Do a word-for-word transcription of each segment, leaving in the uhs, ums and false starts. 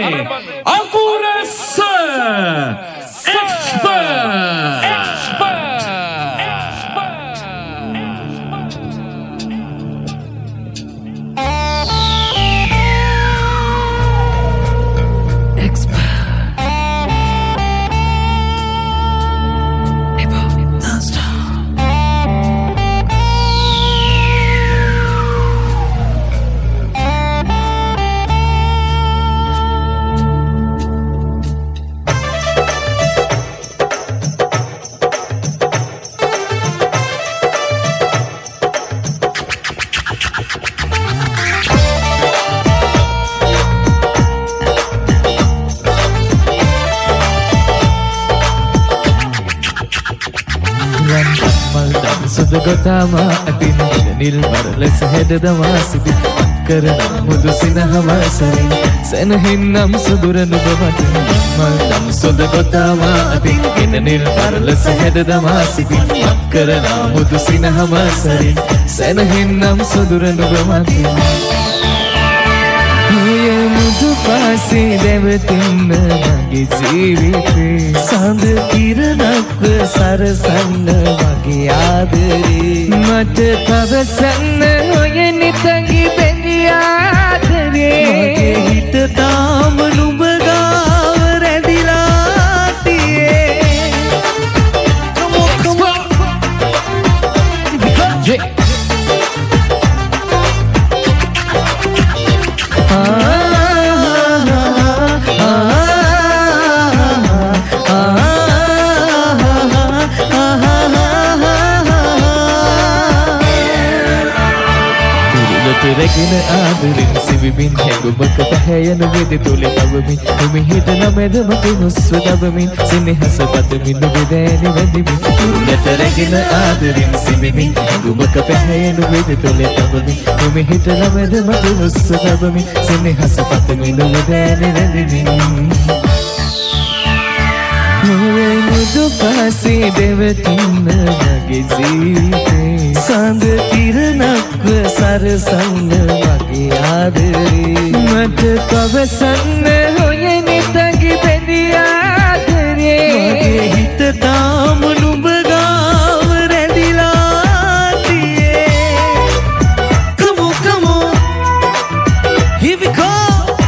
අකුරස expert Sudagotama atin nil marles hedadama sibi karana mudu sinahama sari senahinnam suduranu bamatin madam sudagotama atin nil marles hedadama sibi karana mudu sinahama sari senahinnam suduranu bamatin මුදු පාසේ දෙවතින්න මගේ ජීවිතේ සඳ කිරණක්ව සරසන්න මගේ ආදරේ මට තවසන්න ඔය නිතඟි බැඳි ආදරේ මගේ හිත තාම නුඹ ගාව රැඳිලා තියේ Come on, come on yeah. Regina adurin sibibin hegubak pahayanu vedi tuli tabamin umi hitana medama kinuswa tabamin sinihasa patamin nubideni vedimin Leta regina adurin sibibin hegubak pahayanu vedi tuli tabamin umi hitana medama kinuswa tabamin sinihasa patamin nubideni vedimin මුදු පාසේ දෙවතින්න මගේ ජීවිතේ සඳ කිරණක්ව සරසන්න මගේ ආදරේ මට පවසන්න ඔය නිතඟි බැඳි ආදරේ මගේ හිත තාම නුඹ ගාව රැඳිලා තියේ Come on, come on Here we go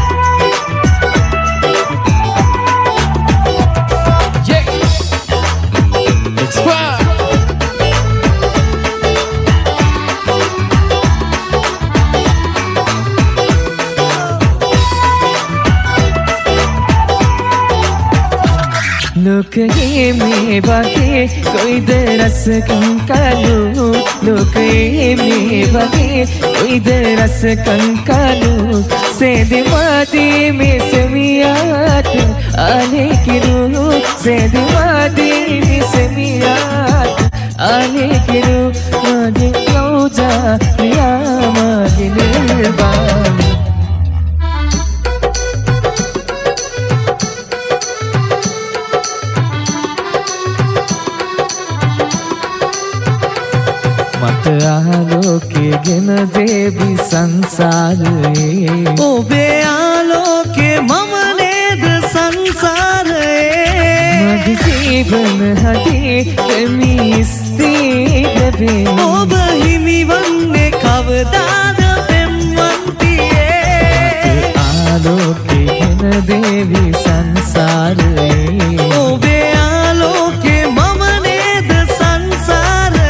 लोकये में बाके कोई दरस कंकालो लोकये में बाके कोई दरस कंकालो सेद मादी में समियात आने की रूह सेद मादी में समियात आने की रूह मादी लौजा या मादी निर्बान आलोके गिन देवी संसारे ओबे आलोके ममनेद संसारे मग जीवन हटे कमीस्ती दबे ओब हिमी वन्ने कवदाद पेम्मंतिये आलोके गिन देवी संसारे ओबे आलोके ममनेद संसारे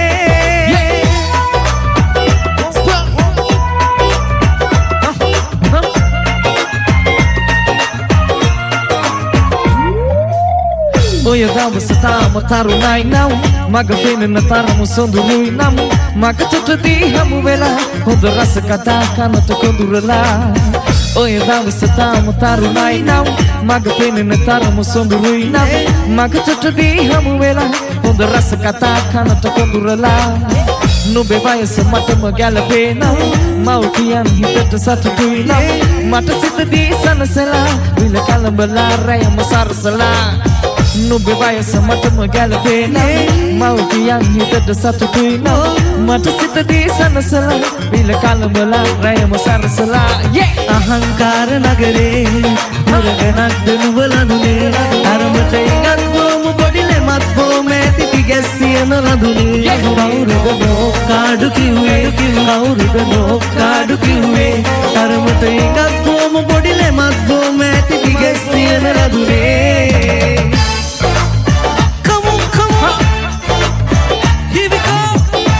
ඔය දවස තාම තරුණයි නම් මග පෙනෙන තරම සොඳුරුයි නම් මගටදී හමු වෙලා හොඳ රස කතා කනට කොඳුරලා ඔය දවස තාම තරුණයි නම් මග පෙනෙන තරම සොඳුරුයි නම් මගටදී හමු වෙලා හොඳ රස කතා කනට කොඳුරලා නුඹේ වයස මටම ගැලපේ නම් මව්පියන් හිතට සතුටුයි නම් මට සිතදී සනසලා විල කලබලා රැයම සරසලා නුඹේ වයස මටම ගැලපේ නම් මව්පියන් හිතට සතුටුයි නම් මට සිතදී සනසලා විල කලබලා රැයම සරසලා අහංකාර නගරේ ගණක් දෙනුවලනුනේ අරමට ඉගත් බොම බොඩිලේ මත් බොම ඇති ගැස්සියන රඳුනේ කවුරුද නෝකාඩු කිව්වේ කවුරුද නෝකාඩු කිව්වේ අරමට ඉගත් බොම බොඩිලේ මත් බොම ඇති ගැස්සියන රඳුනේ come on come on here we go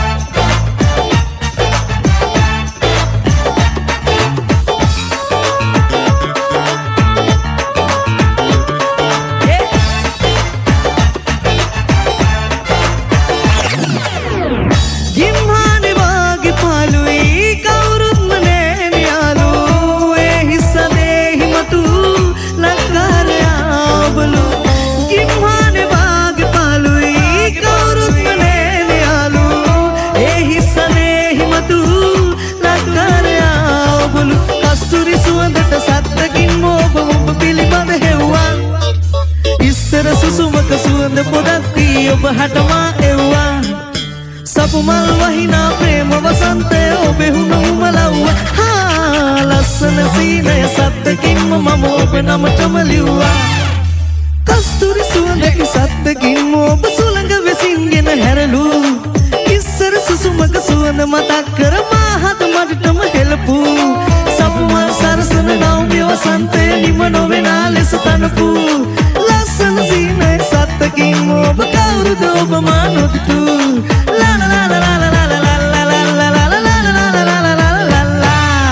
සුසුමක සුවඳ පොදක් වී ඔබ හටමා එව්වා සපුමල් වහිනා ප්‍රේම වසන්තය ඔබේ හුණ උමලව්වා හා ලස්සන සීනය සත්තකින්ම මම ඔබ නමටම ලිව්වා කස්තුරි සුවඳකි සත්තකින්ම ඔබ සුළඟ වෙසින්ගෙන හැරලු ඉස්සර සුසුමක සුවඳ මතක් කර මාහත මඩටම හෙළපු සපුමල් සරසන නව්‍ය වසන්තය නිම නොවෙනා ලෙස තනපු ලස්සන සීනය සත්තකින් ඔබ කවුරුද ඔබ මා නොදිතු ලා ලා ලා ලා ලා ලා ලා ලා ලා ලා ලා ලා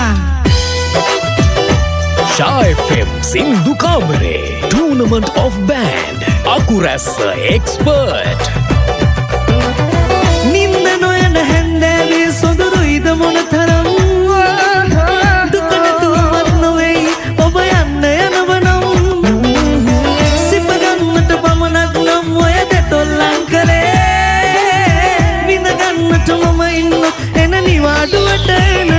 Shaa F M Sindhu Kamare Tournament of Band Akurassa Expert නින්ද නොයන හැන්දෑවේ සොඳුරුයිද මොන තරම් දුක නැතුවවත් නොවෙයි ඔබ යන්න යනවනම් සිප ගන්නට පමණක් නම් ඔය දෙතොල්ලන් කලේ විඳ ගන්නට මම ඉන්න එන නිවාඩුවට එන